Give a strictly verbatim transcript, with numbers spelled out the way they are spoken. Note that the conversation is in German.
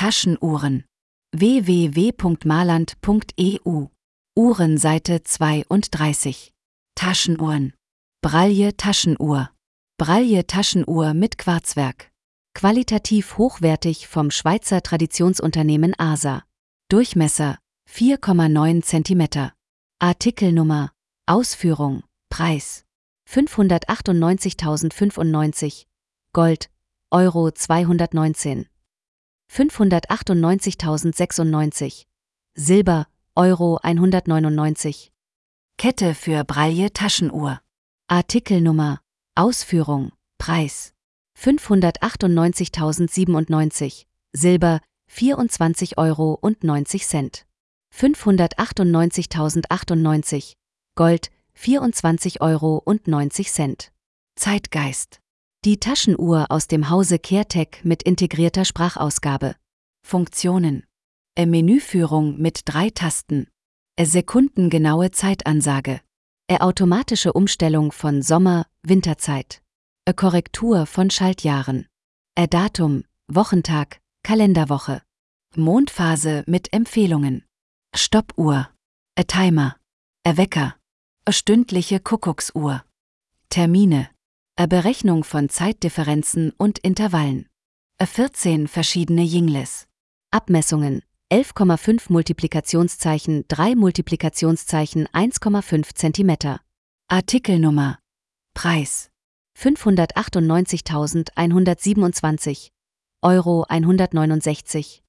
Taschenuhren. w w w punkt marland punkt e u. Uhrenseite zweiunddreißig. Taschenuhren. Braille Taschenuhr. Braille Taschenuhr mit Quarzwerk. Qualitativ hochwertig vom Schweizer Traditionsunternehmen A S A. Durchmesser vier Komma neun Zentimeter. Artikelnummer. Ausführung. Preis fünfhundertachtundneunzigtausendfünfundneunzig. Gold, Euro zweihundertneunzehn. fünfhundertachtundneunzigtausendsechsundneunzig. Silber, Euro hundertneunundneunzig. Kette für Braille Taschenuhr. Artikelnummer. Ausführung. Preis fünfhundertachtundneunzigtausendsiebenundneunzig. Silber vierundzwanzig Euro neunzig. fünfhundertachtundneunzigtausendachtundneunzig. Gold vierundzwanzig Euro neunzig. Zeitgeist. Die Taschenuhr aus dem Hause Caretech mit integrierter Sprachausgabe. Funktionen. E Menüführung mit drei Tasten. E sekundengenaue Zeitansage. E automatische Umstellung von Sommer-, Winterzeit. E Korrektur von Schaltjahren. E Datum, Wochentag, Kalenderwoche. Mondphase mit Empfehlungen. Stoppuhr. E Timer. E Wecker. E stündliche Kuckucksuhr. Termine. E Berechnung von Zeitdifferenzen und Intervallen. E vierzehn verschiedene Jingles. Abmessungen. elf Komma fünf Multiplikationszeichen drei Multiplikationszeichen eins Komma fünf Zentimeter. Artikelnummer. Preis fünfhundertachtundneunzigtausendeinhundertsiebenundzwanzig. Euro hundertneunundsechzig.